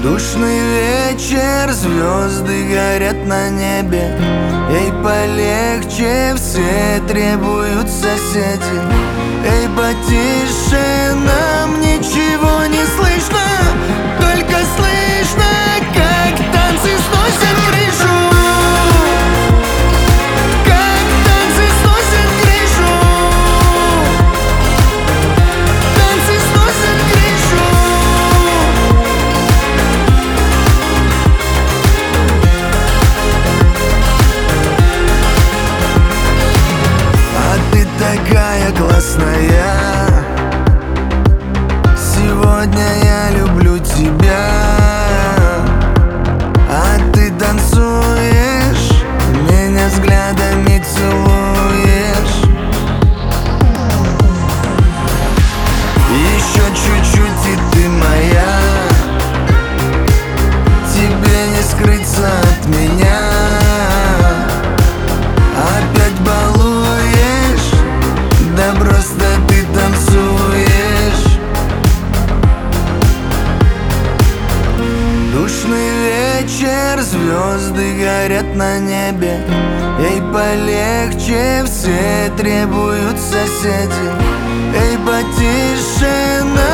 Душный вечер, звезды горят на небе. Эй, полегче, все требуют соседи. Эй, потише, нам ничего не слышно, только слышно, как танцы сносят крышу. Как танцы сносят крышу. Танцы сносят крышу. А ты такая классная. Сегодня я люблю тебя. А ты танцуешь, меня взглядами целуешь. Еще чуть-чуть и ты моя. Тебе не скрыться от меня. Опять балуешь, да просто ты танцуешь. Душный вечер, звезды горят на небе. Эй, полегче, все требуют соседи. Эй, потише,